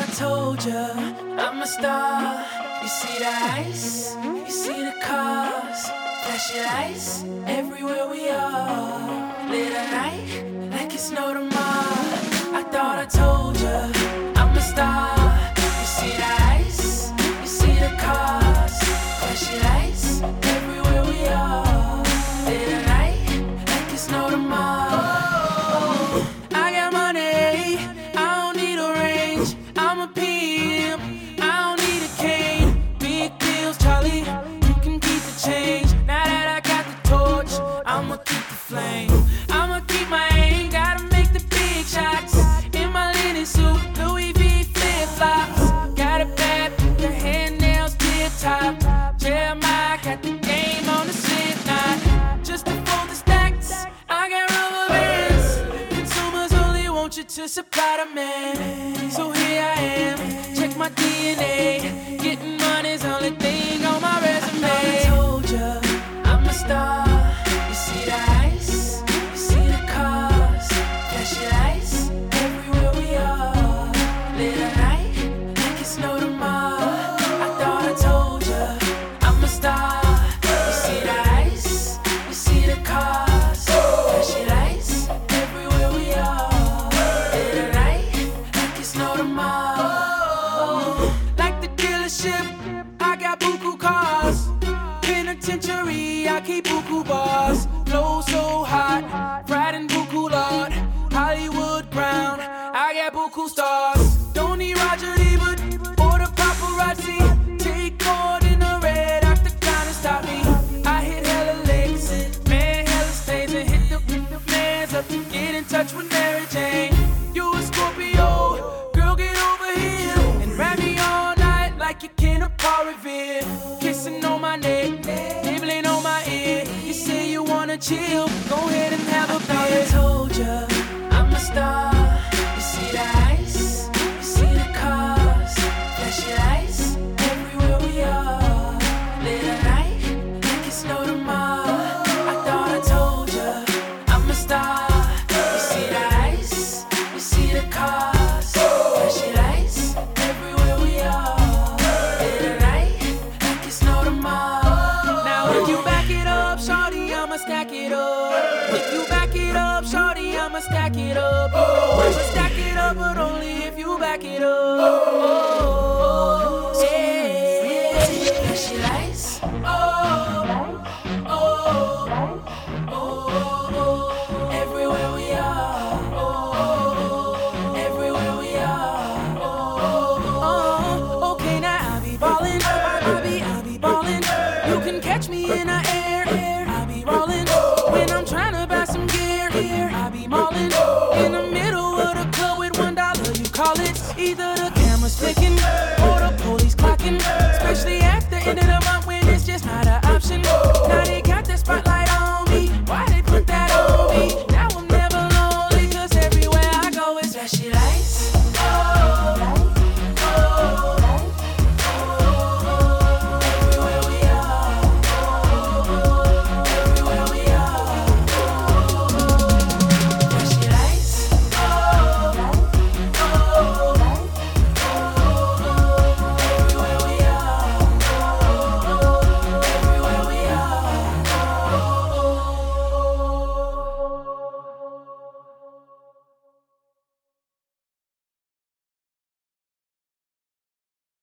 told ya, I'm a star. You see the ice, you see the cars, flashing lights everywhere we are. Late at night, like it's no tomorrow. I thought I told ya, I'm a star. You see the ice, you see the cars, flashing lights everywhere we are. Late at night, like it's no tomorrow. I got money, I don't need a range. I'm a pimp, I don't need a cane. Big deals, Charlie, you can keep the change. Now that I got the torch, I'ma keep the flame. I'ma keep my aim, gotta make the big shots. In my linen suit, Louis V flip-flops. Got a bad, the hand nails tip-top. Jeremiah got the game on the slip knot. Just to fold the stacks, I got rubber bands. Consumers only want you to supply the man. So here I am, check my DNA. Getting money's only thing on my resume. I told ya, I'm a star. You see the ice, you see the cars, flashing lights everywhere we are. Late at night, like it's no tomorrow. I thought I told ya, I'm a star. You see the ice, you see the cars, flashing lights everywhere we are. Late at night, like it's no tomorrow. Like the dealership, I got buku cars. Penitentiary, I keep buku bars. Flow so hot, riding buku lord. Hollywood crown, I got buku stars. Don't need Roger Ebert or the paparazzi. Take more than a red octagon to stop me. I hit hella licks, man, hella stays, and hit the mans up to get in touch with Mary Jane. You a Scorpio, girl, get over here and wrap me all night like you can a Paul Revere. Kissing on my neck, nibbling on my ear. You say you wanna chill, go ahead and have a beer. I told ya, I'm a star. You see the ice, you see the cars, flashing lights everywhere we are. Late at night, like it's no tomorrow. I thought I told ya, I'm a star. You see the ice, you see the cars, flashing lights everywhere we are. Late at night, like it's no tomorrow. Now if you back it up, shorty, I'ma stack it up. If you back it up, shorty, I'ma stack it up. I'ma stack it up, but only if you back it up. Yeah, flashing lights. Everywhere we are. Everywhere we are. Okay, now I be ballin'. I be ballin'. You can catch me in the air. I be rollin'. When I'm tryna buy some gear. I be maulin'. In the middle of the club with $1, you call it. Either the camera's flicking or the police clocking. Especially at the end of the month when it's just not an option. Now they got the spotlight on me. Why they put that on me? Now I'm never lonely, cause everywhere I go it's flashy lights.